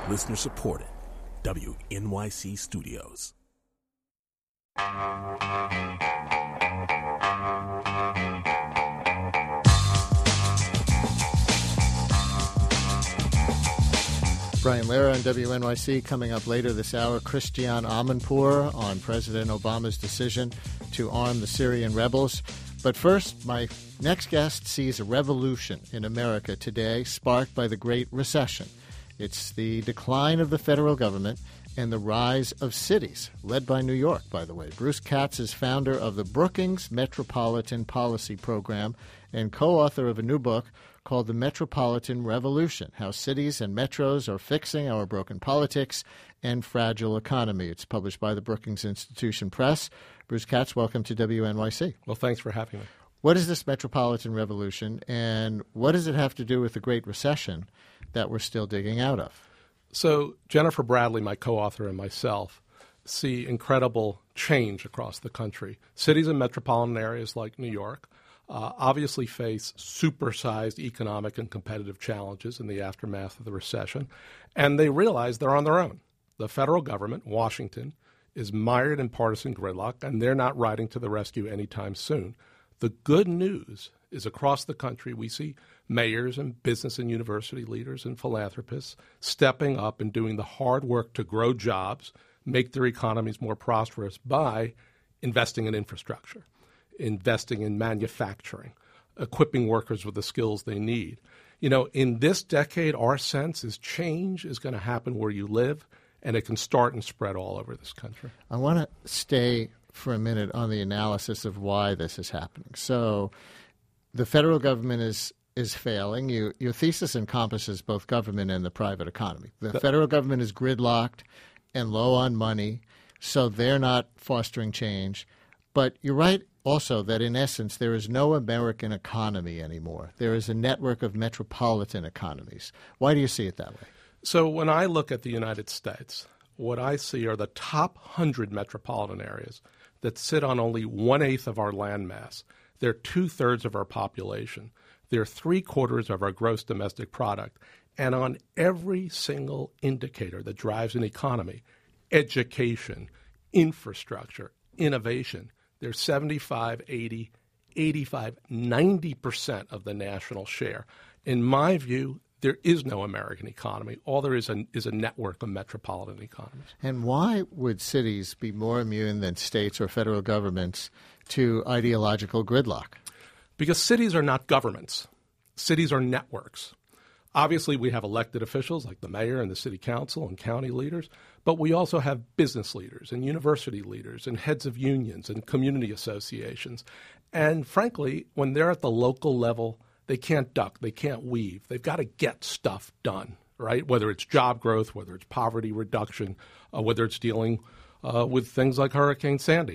Listener supported. WNYC Studios. Brian Lehrer on WNYC. Coming up later this hour, Christiane Amanpour on President Obama's decision to arm the Syrian rebels. But first, my next guest sees a revolution in America today sparked by the Great Recession. It's the decline of the federal government and the rise of cities, led by New York, by the way. Bruce Katz is founder of the Brookings Metropolitan Policy Program and co-author of a new book called The Metropolitan Revolution, How Cities and Metros Are Fixing Our Broken Politics and Fragile Economy. It's published by the Brookings Institution Press. Bruce Katz, welcome to WNYC. Well, thanks for having me. What is this Metropolitan Revolution, and what does it have to do with the Great Recession that we're still digging out of? So Jennifer Bradley, my co-author, and myself see incredible change across the country. Cities and metropolitan areas like New York obviously face supersized economic and competitive challenges in the aftermath of the recession, and they realize they're on their own. The federal government, Washington, is mired in partisan gridlock, and they're not riding to the rescue anytime soon. The good news is across the country we see mayors and business and university leaders and philanthropists stepping up and doing the hard work to grow jobs, make their economies more prosperous by investing in infrastructure, investing in manufacturing, equipping workers with the skills they need. You know, in this decade, our sense is change is going to happen where you live, and it can start and spread all over this country. I want to stay for a minute on the analysis of why this is happening. So the federal government is failing. Your thesis encompasses both government and the private economy. The federal government is gridlocked and low on money, so they're not fostering change. But you're right also that in essence there is no American economy anymore. There is a network of metropolitan economies. Why do you see it that way? So when I look at the United States, what I see are the top 100 metropolitan areas that sit on only 1/8 of our land mass. They're 2/3 of our population. They're 3/4 of our gross domestic product. And on every single indicator that drives an economy, education, infrastructure, innovation, they're 75, 80, 85, 90% of the national share. In my view, there is no American economy. All there is a network of metropolitan economies. And why would cities be more immune than states or federal governments to ideological gridlock? Because cities are not governments. Cities are networks. Obviously, we have elected officials like the mayor and the city council and county leaders, but we also have business leaders and university leaders and heads of unions and community associations. And frankly, when they're at the local level, they can't duck, they can't weave. They've got to get stuff done, right? Whether it's job growth, whether it's poverty reduction, whether it's dealing with things like Hurricane Sandy.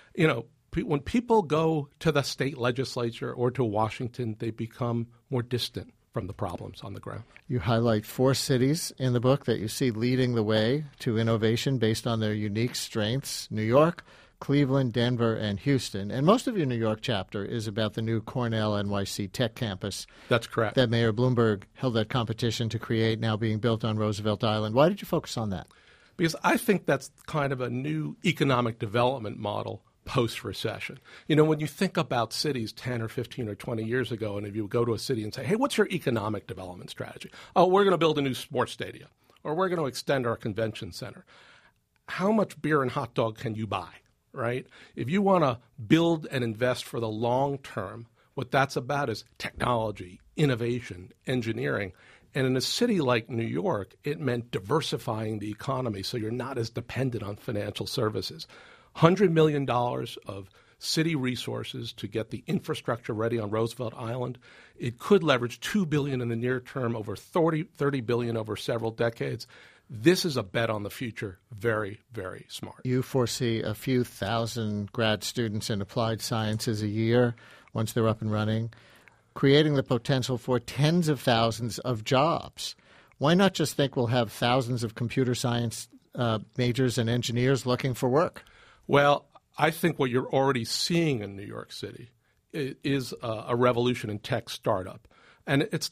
When people go to the state legislature or to Washington, they become more distant from the problems on the ground. You highlight 4 cities in the book that you see leading the way to innovation based on their unique strengths: New York, Cleveland, Denver, and Houston. And most of your New York chapter is about the new Cornell NYC Tech Campus. That's correct. That Mayor Bloomberg held that competition to create, now being built on Roosevelt Island. Why did you focus on that? Because I think that's kind of a new economic development model post-recession. You know, when you think about cities 10 or 15 or 20 years ago, and if you go to a city and say, hey, what's your economic development strategy? Oh, we're going to build a new sports stadium, or we're going to extend our convention center. How much beer and hot dog can you buy, right? If you want to build and invest for the long term, what that's about is technology, innovation, engineering. And in a city like New York, it meant diversifying the economy so you're not as dependent on financial services. $100 million of city resources to get the infrastructure ready on Roosevelt Island. It could leverage $2 billion in the near term, over $30 billion over several decades. This is a bet on the future. Very, very smart. You foresee a few thousand grad students in applied sciences a year once they're up and running, creating the potential for tens of thousands of jobs. Why not just think we'll have thousands of computer science majors and engineers looking for work? Well, I think what you're already seeing in New York City is a revolution in tech startup. And it's not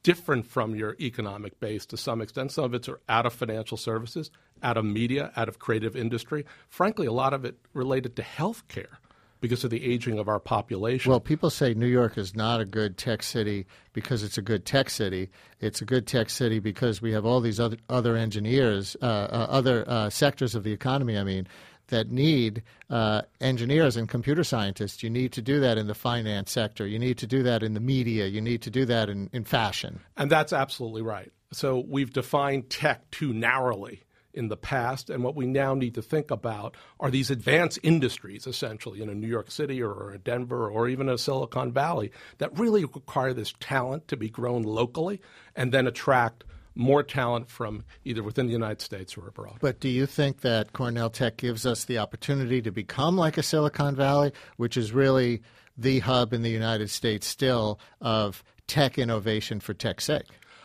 different from your economic base to some extent. Some of it's out of financial services, out of media, out of creative industry. Frankly, a lot of it related to healthcare because of the aging of our population. Well, people say New York is not a good tech city because it's a good tech city. It's a good tech city because we have all these other engineers, other sectors of the economy, that need engineers and computer scientists. You need to do that in the finance sector. You need to do that in the media. You need to do that in fashion. And that's absolutely right. So we've defined tech too narrowly in the past, and what we now need to think about are these advanced industries, essentially, in a New York City or a Denver or even a Silicon Valley, that really require this talent to be grown locally and then attract more talent from either within the United States or abroad. But do you think that Cornell Tech gives us the opportunity to become like a Silicon Valley, which is really the hub in the United States still of tech innovation for tech's sake?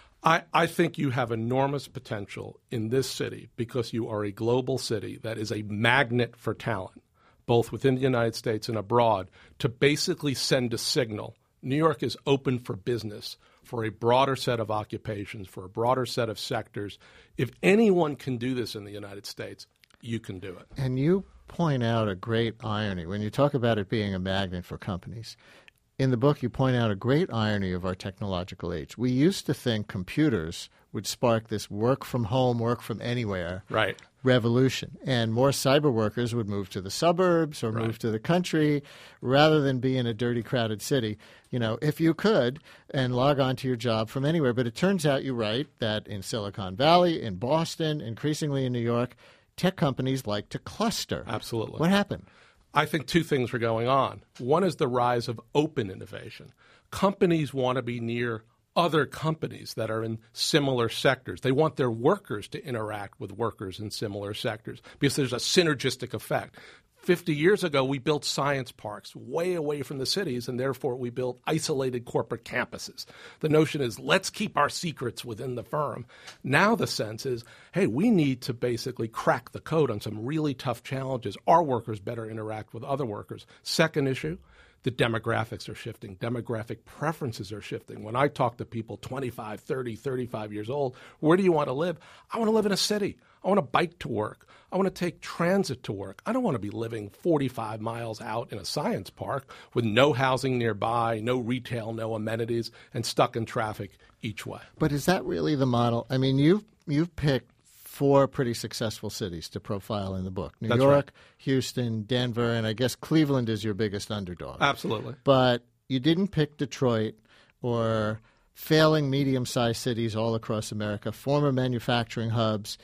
I think you have enormous potential in this city because you are a global city that is a magnet for talent, both within the United States and abroad, to basically send a signal. New York is open for business, for a broader set of occupations, for a broader set of sectors. If anyone can do this in the United States, you can do it. And you point out a great irony when you talk about it being a magnet for companies. In the book, you point out a great irony of our technological age. We used to think computers would spark this work from home, work from anywhere revolution. And more cyber workers would move to the suburbs or move to the country rather than be in a dirty, crowded city, if you could, and log on to your job from anywhere. But it turns out you're right that in Silicon Valley, in Boston, increasingly in New York, tech companies like to cluster. Absolutely. What happened? I think two things were going on. One is the rise of open innovation. Companies want to be near other companies that are in similar sectors. They want their workers to interact with workers in similar sectors because there's a synergistic effect. 50 years ago, we built science parks way away from the cities, and therefore we built isolated corporate campuses. The notion is, let's keep our secrets within the firm. Now the sense is, hey, we need to basically crack the code on some really tough challenges. Our workers better interact with other workers. Second issue, the demographics are shifting. Demographic preferences are shifting. When I talk to people 25, 30, 35 years old, where do you want to live? I want to live in a city. I want to bike to work. I want to take transit to work. I don't want to be living 45 miles out in a science park with no housing nearby, no retail, no amenities, and stuck in traffic each way. But is that really the model? You've picked 4 pretty successful cities to profile in the book. New York, Houston, Denver, and I guess Cleveland is your biggest underdog. Absolutely. But you didn't pick Detroit or failing medium-sized cities all across America, former manufacturing hubs.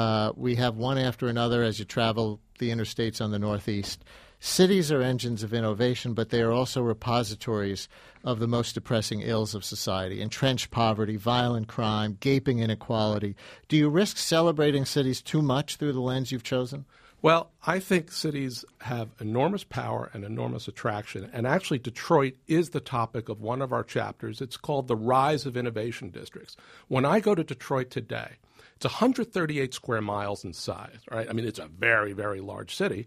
We have one after another as you travel the interstates on the Northeast. Cities are engines of innovation, but they are also repositories of the most depressing ills of society: entrenched poverty, violent crime, gaping inequality. Do you risk celebrating cities too much through the lens you've chosen? Well, I think cities have enormous power and enormous attraction. And actually, Detroit is the topic of one of our chapters. It's called The Rise of Innovation Districts. When I go to Detroit today, it's 138 square miles in size, right? It's a very, very large city.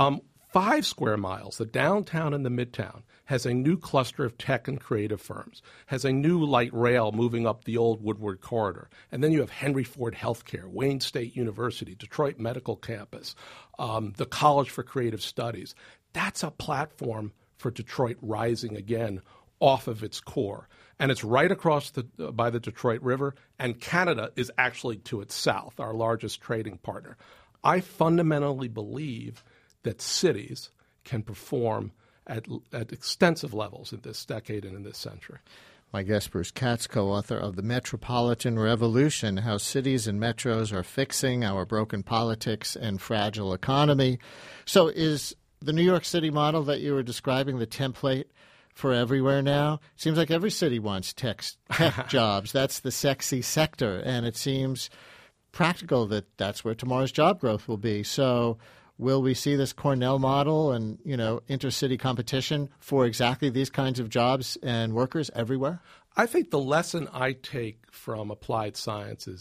5 square miles, the downtown and the midtown, has a new cluster of tech and creative firms, has a new light rail moving up the old Woodward Corridor. And then you have Henry Ford Healthcare, Wayne State University, Detroit Medical Campus, the College for Creative Studies. That's a platform for Detroit rising again off of its core. And it's right across by the Detroit River, and Canada is actually to its south, our largest trading partner. I fundamentally believe that cities can perform at extensive levels in this decade and in this century. My guest, Bruce Katz, co-author of The Metropolitan Revolution, How Cities and Metros Are Fixing Our Broken Politics and Fragile Economy. So is the New York City model that you were describing the template for everywhere now? It seems like every city wants tech jobs. That's the sexy sector, and it seems practical that that's where tomorrow's job growth will be. So will we see this Cornell model and, intercity competition for exactly these kinds of jobs and workers everywhere? I think the lesson I take from applied sciences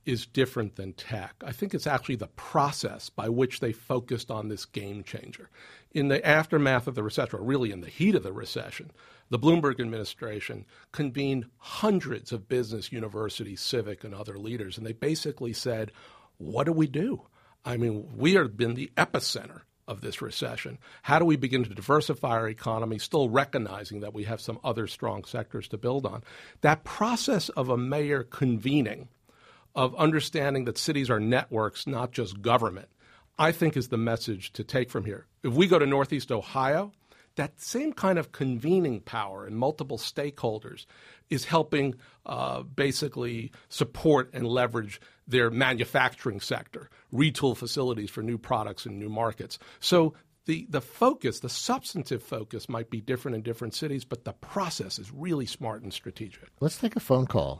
is different than tech. I think it's actually the process by which they focused on this game changer. In the aftermath of the recession, or really in the heat of the recession, the Bloomberg administration convened hundreds of business, universities, civic, and other leaders, and they basically said, what do we do? I mean, we have been the epicenter of this recession. How do we begin to diversify our economy, still recognizing that we have some other strong sectors to build on? That process of a mayor convening, of understanding that cities are networks, not just government, I think is the message to take from here. If we go to Northeast Ohio, that same kind of convening power and multiple stakeholders is helping basically support and leverage their manufacturing sector, retool facilities for new products and new markets. So the focus, the substantive focus might be different in different cities, but the process is really smart and strategic. Let's take a phone call,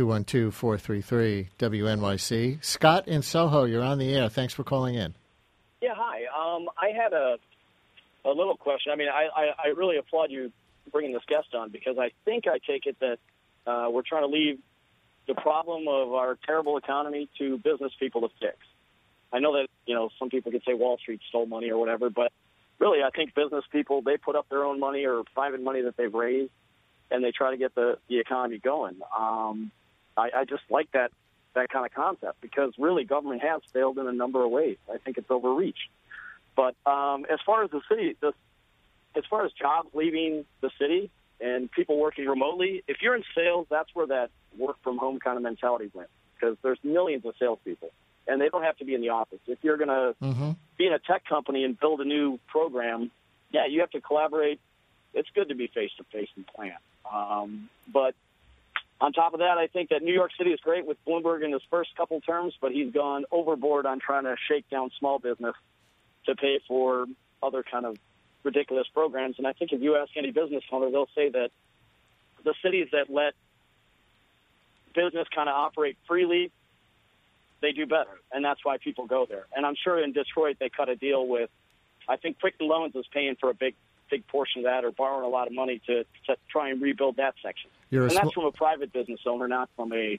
212-433-WNYC. Scott in Soho, you're on the air. Thanks for calling in. Yeah, hi. I had a little question. I mean, I really applaud you bringing this guest on because I think I take it that we're trying to leave the problem of our terrible economy to business people to fix. I know that, some people could say Wall Street stole money or whatever, but really I think business people, they put up their own money or private money that they've raised, and they try to get the economy going. I just like that kind of concept because really government has failed in a number of ways. I think it's overreached. But as far as the city, as far as jobs leaving the city and people working remotely, if you're in sales, that's where that work-from-home kind of mentality went because there's millions of salespeople, and they don't have to be in the office. If you're going to be in a tech company and build a new program, yeah, you have to collaborate. It's good to be face-to-face and plan. But on top of that, I think that New York City is great with Bloomberg in his first couple terms, but he's gone overboard on trying to shake down small business to pay for other kind of ridiculous programs. And I think if you ask any business owner, they'll say that the cities that let business kind of operate freely, they do better. And that's why people go there. And I'm sure in Detroit they cut a deal with, I think Quicken Loans is paying for a big portion of that or borrowing a lot of money to try and rebuild that section. And that's from a private business owner, not from a,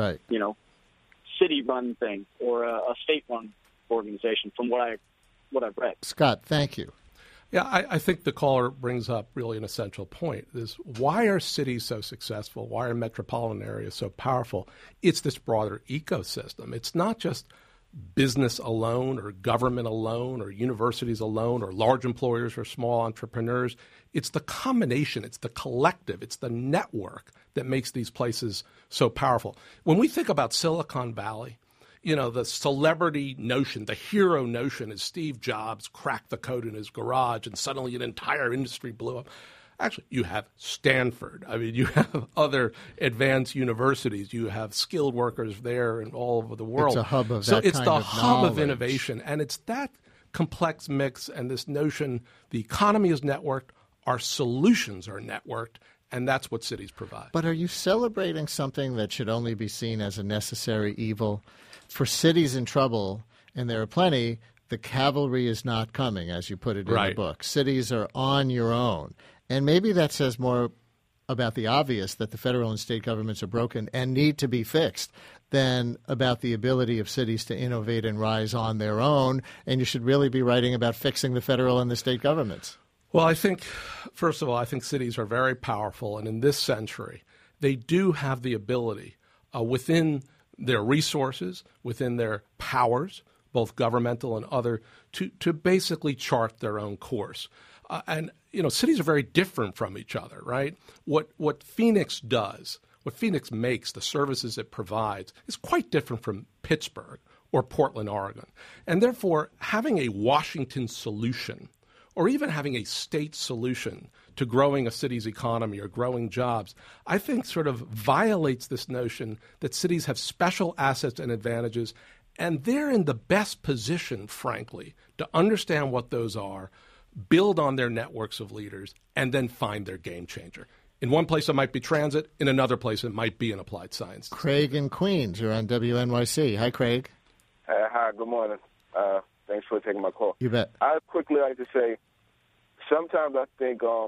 city-run thing or a state-run organization from what I've read. Scott, thank you. Yeah, I think the caller brings up really an essential point, is why are cities so successful? Why are metropolitan areas so powerful? It's this broader ecosystem. It's not just business alone or government alone or universities alone or large employers or small entrepreneurs. It's the combination. It's the collective. It's the network that makes these places so powerful. When we think about Silicon Valley, the celebrity notion, the hero notion is Steve Jobs cracked the code in his garage and suddenly an entire industry blew up. Actually, you have Stanford. I mean, you have other advanced universities. You have skilled workers there and all over the world. It's a hub of so that it's kind the of hub knowledge. of innovation. And it's that complex mix and this notion the economy is networked, our solutions are networked, and that's what cities provide. But are you celebrating something that should only be seen as a necessary evil? For cities in trouble, and there are plenty, the cavalry is not coming, as you put it in the book. Cities are on your own. And maybe that says more about the obvious, that the federal and state governments are broken and need to be fixed, than about the ability of cities to innovate and rise on their own. And you should really be writing about fixing the federal and the state governments. Well, I think, first of all, I think cities are very powerful. And in this century, they do have the ability within their resources, within their powers, both governmental and other, to basically chart their own course. And cities are very different from each other, right? What Phoenix does, what Phoenix makes, the services it provides, is quite different from Pittsburgh or Portland, Oregon. And therefore, having a Washington solution or even having a state solution to growing a city's economy or growing jobs, I think sort of violates this notion that cities have special assets and advantages, and they're in the best position, frankly, to understand what those are, build on their networks of leaders, and then find their game changer. In one place, it might be transit. In another place, it might be in applied science. Craig in Queens, you're on WNYC. Hi, Craig. Hi, good morning. Thanks for taking my call. You bet. I'd quickly like to say, sometimes I think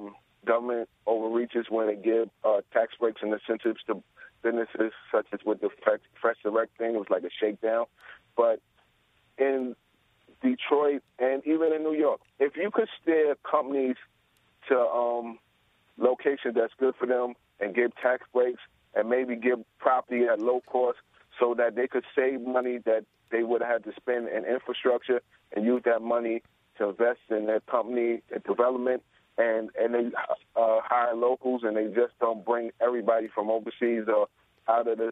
government overreaches when they give tax breaks and incentives to businesses, such as with the Fresh Direct thing. It was like a shakedown. But in Detroit and even in New York, if you could steer companies to locations that's good for them and give tax breaks and maybe give property at low cost so that they could save money that they would have had to spend in infrastructure and use that money to invest in their company and development, and they hire locals, and they just don't bring everybody from overseas or out of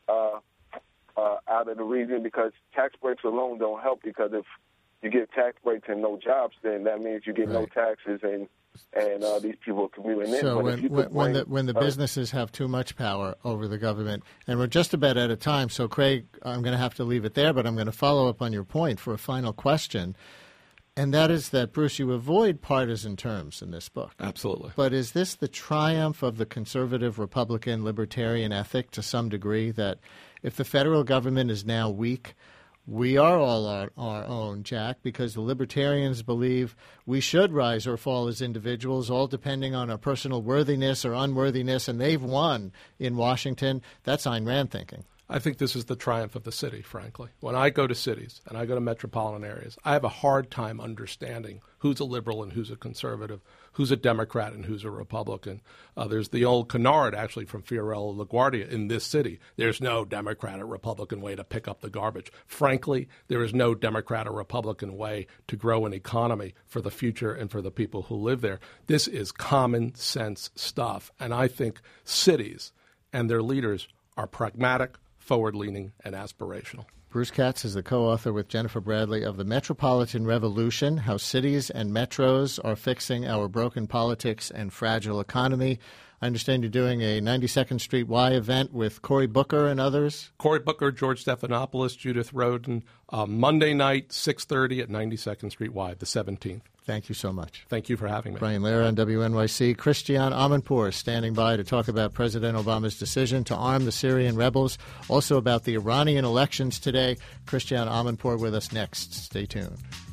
the region, because tax breaks alone don't help, because if you get tax breaks and no jobs, then that means you get no taxes and these people are commuting in. So when the businesses have too much power over the government, and we're just about out of time, so Craig, I'm going to have to leave it there, but I'm going to follow up on your point for a final question, and that is that, Bruce, you avoid partisan terms in this book. Absolutely. But is this the triumph of the conservative, Republican, libertarian ethic to some degree, that if the federal government is now weak, we are all our own, Jack, because the libertarians believe we should rise or fall as individuals, all depending on our personal worthiness or unworthiness, and they've won in Washington? That's Ayn Rand thinking. I think this is the triumph of the city, frankly. When I go to cities and I go to metropolitan areas, I have a hard time understanding who's a liberal and who's a conservative, who's a Democrat and who's a Republican. There's the old canard, actually, from Fiorello LaGuardia in this city. There's no Democrat or Republican way to pick up the garbage. Frankly, there is no Democrat or Republican way to grow an economy for the future and for the people who live there. This is common sense stuff. And I think cities and their leaders are pragmatic, forward-leaning, and aspirational. Bruce Katz is the co-author with Jennifer Bradley of The Metropolitan Revolution, How Cities and Metros Are Fixing Our Broken Politics and Fragile Economy. I understand you're doing a 92nd Street Y event with Cory Booker and others. Cory Booker, George Stephanopoulos, Judith Rodin, Monday night, 6:30 at 92nd Street Y, the 17th. Thank you so much. Thank you for having me. Brian Lehrer on WNYC. Christiane Amanpour standing by to talk about President Obama's decision to arm the Syrian rebels. Also about the Iranian elections today. Christiane Amanpour with us next. Stay tuned.